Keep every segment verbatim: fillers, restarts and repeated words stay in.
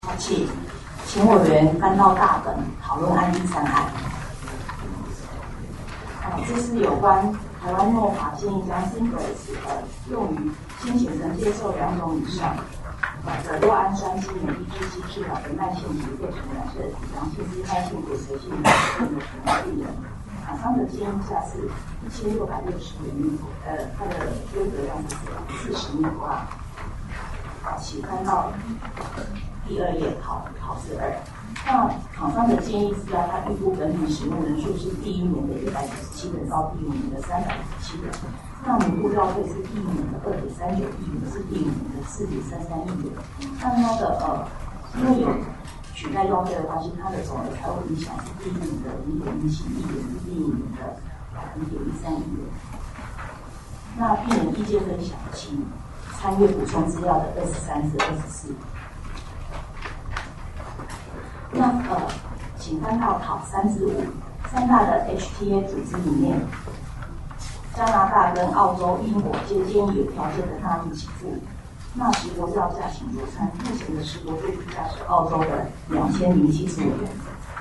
请请委员翻到大本讨论案例三案。啊，这是有关台湾诺法建议将 Simplex 呃用于先前曾接受两种以上的酪氨酸基酶抑制剂治疗的慢性疾肺传染性良性肌慢性骨髓性疾病的可能病人。厂商的建议价是一千六百六十元，呃，它的规格量是四十米啊。好，请翻到第二页考考试二。那厂商的建议是啊，它预估本体使用人数是第一年的一百九十七人到第五年的三百五十七人。那年度药费是第一年的二点三九亿元，是第五年的四点三三亿元。那它的呃，因为有取代药费的关系，它的总额财务影响是第一年的零点一七亿元，是第一年的零点一三亿元。那病人意见分享，请参阅补充资料的二十三至二十四。那呃，请翻到考三至五，三大的 H T A 组织里面，加拿大跟澳洲、英国皆建议有条件的纳入给付。那十国药价请酌参，目前的十国最低价是澳洲的两千零七十五元。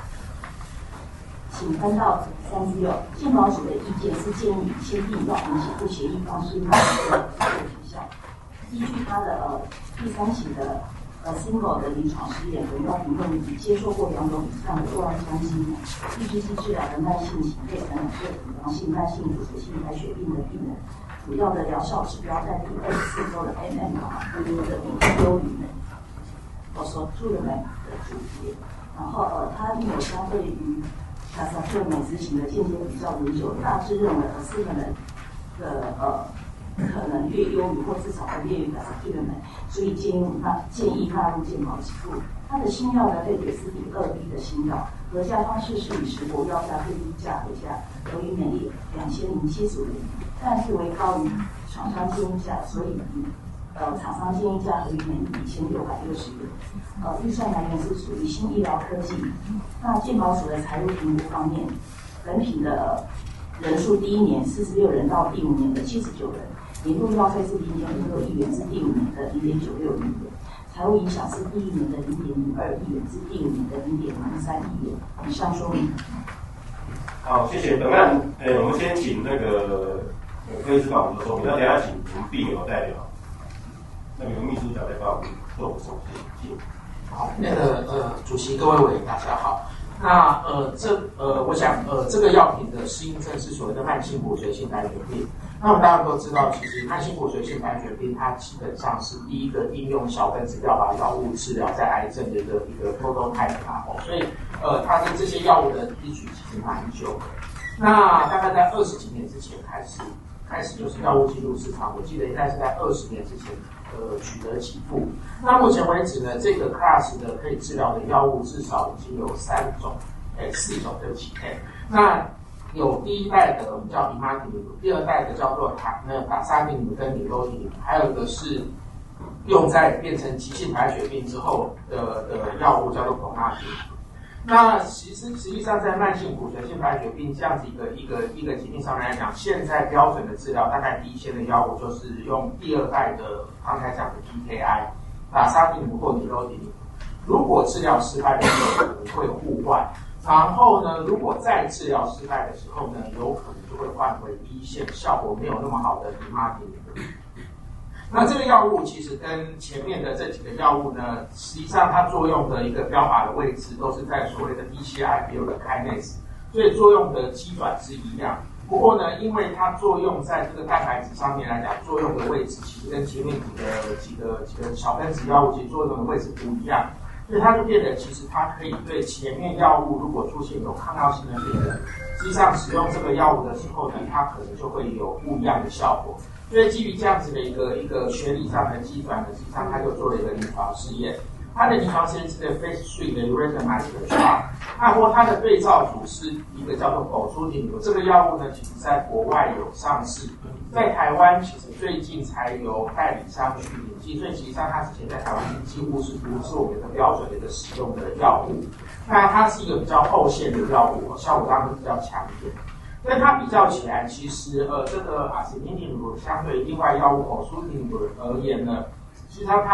请翻到三至六，健保署的意见是建议以签订药品给付协议方式纳入这个学校。依据它的呃第三期的呃 single 的临床试验，本药品用于接受过两种以上的酪氨酸基酶抑制剂治疗的慢性型肺传染性良性慢性骨髓性白血病的病人，主要的疗效指标在第二十四周的 M M R 的比较优于美，我所注的美的组别。然后呃，它并有相对于卡萨特美执行的间接比较研究，大致认为呃四个人的呃。可能略优于或至少不劣于卡萨特美，所以建议纳建议纳入健保给付。它的新药的类别是第二批的新药，核价方式是以十国药价最低价核价合于每粒两千零七十五元，但是为高于厂商建议价，所以呃厂商建议价合于每粒一千六百六十元。呃，预算来源是属于新医疗科技。那健保署的财务评估方面，本品的人数第一年四十六人到第五年的七十九人。年度药费是零点一六亿元，是第五年的零点九六亿元；财务影响是第一年的零点零二亿元，是第五年的零点零三亿元。以上说明。 好，谢谢。本案，呃，我们先请那个非司法部的说明，那等一下请我们病友代表，那个秘书长来帮我们做补充，谢谢。 好，那个呃，主席各位委员大家好。那呃，这呃，我想呃，这个药品的适应症是所谓的慢性骨髓性白血病。那我们大家都知道，其实慢性骨髓性白血病它基本上是第一个应用小分子标靶药物治疗在癌症的一个一个 prototype 啊，所以呃，它的这些药物的依据其实蛮久的。那大概在二十几年之前开始，开始就是药物进入市场，我记得应该是在二十年之前。呃，取得给付。那目前为止呢，这个 class 的可以治疗的药物至少已经有三种，哎，四种对不起，哎，那有第一代的我们叫 imatinib， 第二代的叫做塔那达沙定尼跟尼洛定尼，还有一个是用在变成急性白血病之后的的药物叫做普纳汀。那其实实际上在慢性骨髓性白血病这样子一个一个一个疾病上面来讲，现在标准的治疗大概第一线的药物就是用第二代的刚才讲的 T K I， 打沙定尼或尼洛定尼。如果治疗失败的时候，可能会互换。然后呢，如果再治疗失败的时候呢，有可能就会换回第一线效果没有那么好的尼玛汀尼。那这个药物其实跟前面的这几个药物呢，实际上它作用的一个标靶的位置都是在所谓的 B C I 六的 kinase， 所以作用的机转是一样。不过呢，因为它作用在这个蛋白质上面来讲，作用的位置其实跟前面几个几个几个小分子药物其实作用的位置不一样，所以它就变得其实它可以对前面药物如果出现有抗药性的病人，实际上使用这个药物的时候呢，它可能就会有不一样的效果。所以基于这样子的一个一个学理上的机转呢，实际上他就做了一个临床试验。他的临床实验是在 Phase three 的 randomized trial， 那或他的对照组是一个叫做保舒汀，这个药物呢，其实在国外有上市，在台湾其实最近才由代理商去引进，所以实际上它之前在台湾几乎是不是我们的标准的一个使用的药物。那它是一个比较后线的药物，效果当然比较强一点。跟它比较起来，其实呃，这个阿司匹林相对另外药物保舒汀而言呢，实际上它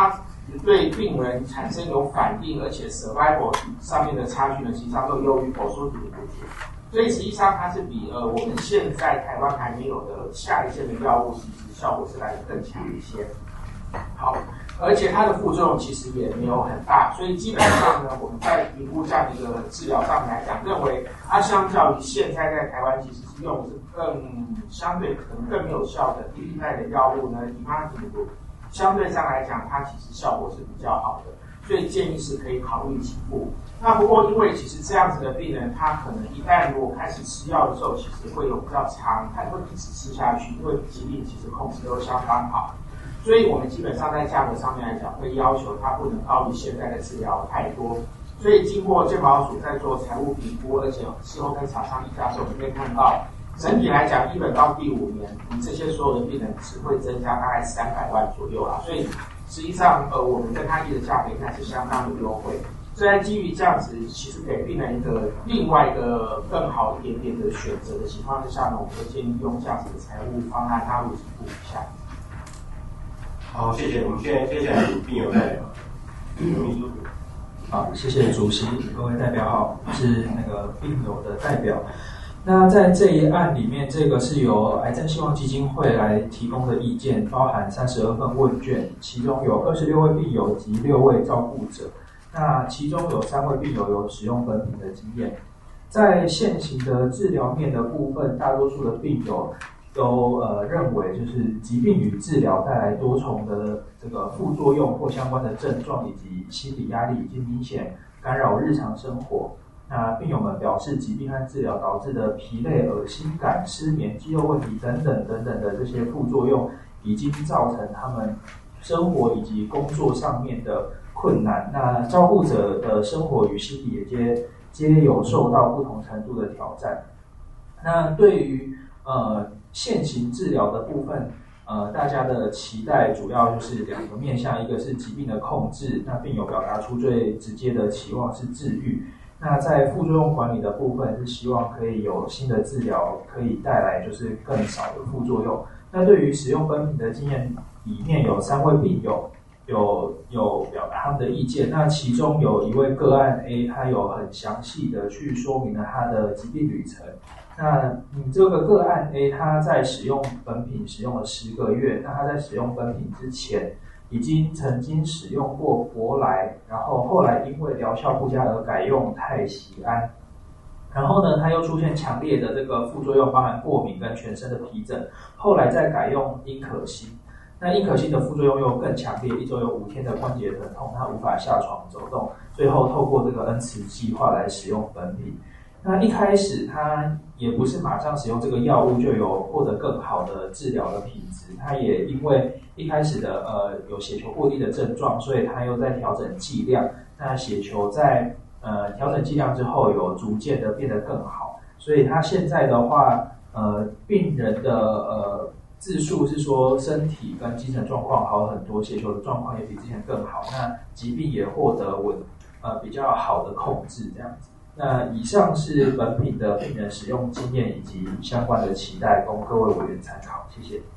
对病人产生有反应，而且 survival 上面的差距呢，实际上都优于口述体的补贴。所以实际上它是比呃我们现在台湾还没有的下一线的药物，其实效果是来得更强一些。好，而且它的副作用其实也没有很大，所以基本上呢，我们在评估这样的一个治疗上面来讲，认为它相较于现在在台湾其实是用的是更相对可能更有效的第一代的药物呢，以它这个相对上来讲，它其实效果是比较好的，所以建议是可以考虑起步。那不过因为其实这样子的病人，他可能一旦如果开始吃药的时候，其实会有比较长，他会一直吃下去，因为疾病其实控制都相当好。所以我们基本上在价格上面来讲，会要求它不能高于现在的治疗太多。所以经过健保署在做财务评估，而且事后跟厂商议价的时候，我们可以看到，整体来讲，一本到第五年，你这些所有的病人只会增加大概三百万左右啦。所以实际上，呃，我们跟他议的价格应该是相当有优惠。所以在基于这样子，其实给病人一个另外一个更好一点点的选择的情况之下呢，我们会建议用这样子的财务方案纳入起步一下。 好，谢谢。我们现在接下来请病友代表，刘秘书。 好，谢谢主席，各位代表好，我是那个病友的代表。那在这一案里面，这个是由癌症希望基金会来提供的意见，包含三十二份问卷，其中有二十六位病友及六位照顾者。那其中有三位病友有使用本品的经验。在现行的治疗面的部分，大多数的病友都呃认为，就是疾病与治疗带来多重的这个副作用或相关的症状，以及心理压力已经明显干扰日常生活。那病友们表示，疾病和治疗导致的疲累、恶心感、失眠、肌肉问题等等等等的这些副作用，已经造成他们生活以及工作上面的困难。那照顾者的生活与心理也皆皆有受到不同程度的挑战。那对于呃现行治疗的部分，呃大家的期待主要就是两个面向，一个是疾病的控制，那病友表达出最直接的期望是治愈。那在副作用管理的部分，是希望可以有新的治疗可以带来就是更少的副作用。那对于使用本品的经验里面，有三位病友有有表达他们的意见。那其中有一位个案 A， 他有很详细的去说明了他的疾病旅程。那你这个个案 A， 他在使用本品使用了十个月，那他在使用本品之前，已经曾经使用过博莱，然后后来因为疗效不佳而改用泰西安。然后呢，他又出现强烈的这个副作用，包含过敏跟全身的皮疹，后来再改用英可欣。那英可欣的副作用又更强烈，一周有五天的关节疼痛，他无法下床走动，最后透过这个恩慈计划来使用本品。那一开始他也不是马上使用这个药物就有获得更好的治疗的品质，他也因为一开始的呃有血球过低的症状，所以他又在调整剂量。那血球在呃调整剂量之后，有逐渐的变得更好，所以他现在的话，呃病人的呃自述是说身体跟精神状况好很多，血球的状况也比之前更好，那疾病也获得稳呃比较好的控制这样子。那以上是本品的病人使用经验以及相关的期待，供各位委员参考。谢谢。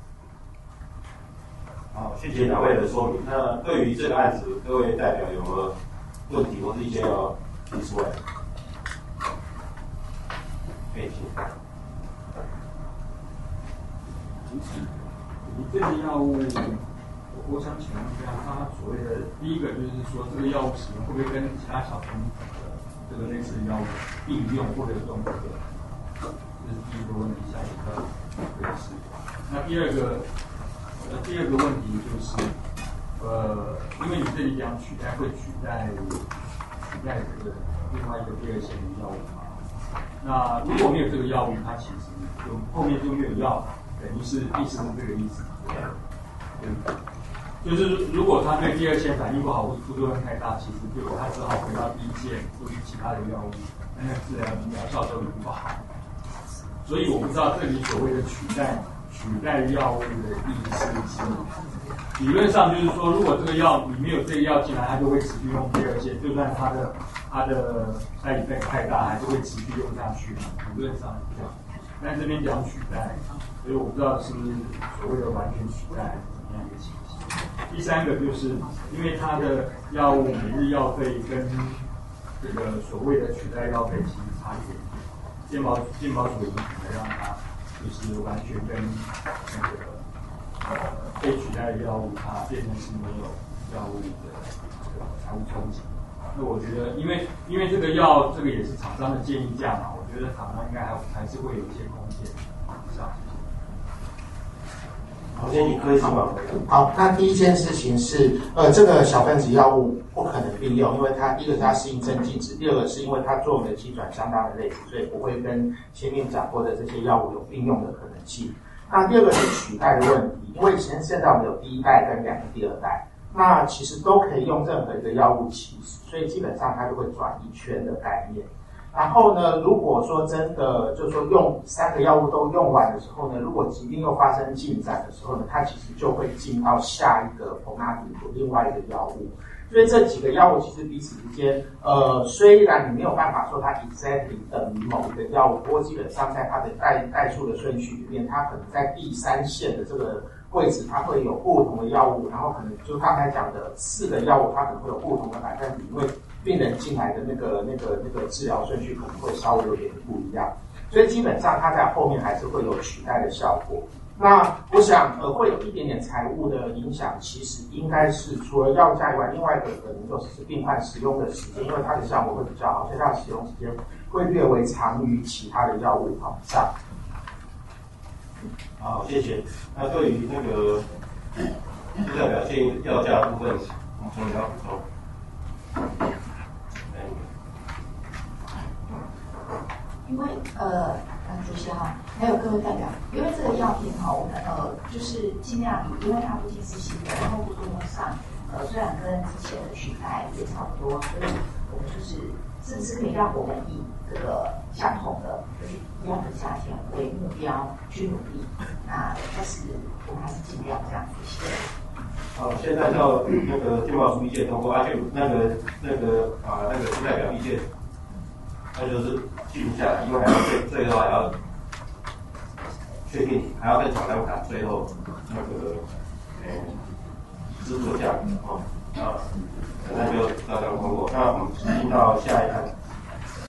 好，谢谢两位的说明。那对于这个案子，各位代表有没有问题或是意见要提出来？可以请。 你这个药物，我想请问一下，它所谓的第一个就是说，这个药物使用会不会跟其他小朋友的这个类似的药物并用，或者用这个？这是第一个问题，想一个可以是。那第二个，呃，第二个问题就是，呃，因为你这里讲取代会取代取代这个另外一个第二线的药物嘛？那如果没有这个药物，它其实就后面就没有药，等于是意思是这个意思。对，就是如果他对第二线反应不好，或者副作用太大，其实就他只好回到第一线或者其他的药物，那个治疗疗效都不好。所以我不知道这里所谓的取代取代药物的意思是，理论上就是说，如果这个药你没有这个药进来，它就会持续用第二线，就算它的它的side effect太大，还是会持续用下去。理论上是这样，但这边讲取代，所以我不知道是不是所谓的完全取代，还是怎么样一个情形。 第三个就是因为它的药物每日药费跟这个所谓的取代药费其实差一点点，健保健保署已经可能让它就是完全跟那个呃被取代的药物它变成是没有药物的这个财务冲击。那我觉得，因为因为这个药这个也是厂商的建议价嘛，我觉得厂商应该还还是会有一些空间上。 好，先以科医师吧。 好，那第一件事情是，呃，这个小分子药物不可能并用，因为它第一个是它适应症禁止，第二个是因为它作用的机转相当的类似，所以不会跟前面讲过的这些药物有并用的可能性。那第二个是取代的问题，因为现现在我们有第一代跟两个第二代，那其实都可以用任何一个药物起始，所以基本上它就会转一圈的概念。然后呢，如果说真的就是说用三个药物都用完的时候呢，如果疾病又发生进展的时候呢，它其实就会进到下一个普纳迪的另外一个药物。所以这几个药物其实彼此之间，呃，虽然你没有办法说它 exactly 等于某一个药物，不过基本上在它的代代数的顺序里面，它可能在第三线的这个位置，它会有不同的药物，然后可能就刚才讲的四个药物，它可能会有不同的百分比，因为病人进来的那个、那个、那个治疗顺序可能会稍微有点不一样，所以基本上它在后面还是会有取代的效果。那我想，呃，会有一点点财务的影响，其实应该是除了药价以外，另外一个可能就是病患使用的时间，因为它的效果会比较好，所以它的使用时间会略微长于其他的药物。好，上。 好，谢谢。那对于那个治疗表现药价部分，我们从你要补充。 因为呃呃主席哈，还有各位代表，因为这个药品哈，我们呃就是尽量以，因为它毕竟是新的，然后副作用上呃虽然跟之前的取代也差不多，所以我们就是是不是可以让我们以这个相同的就是一样的价钱为目标去努力？那但是我们还是尽量这样子写。 好，现在到那个健保署意见通过，而且那个那个啊那个代表意见，那就是记录下来，因为还要最最后还要确定，还要跟厂商谈最后那个呃支付价格哦，那那就照样通过。那我们进到下一案。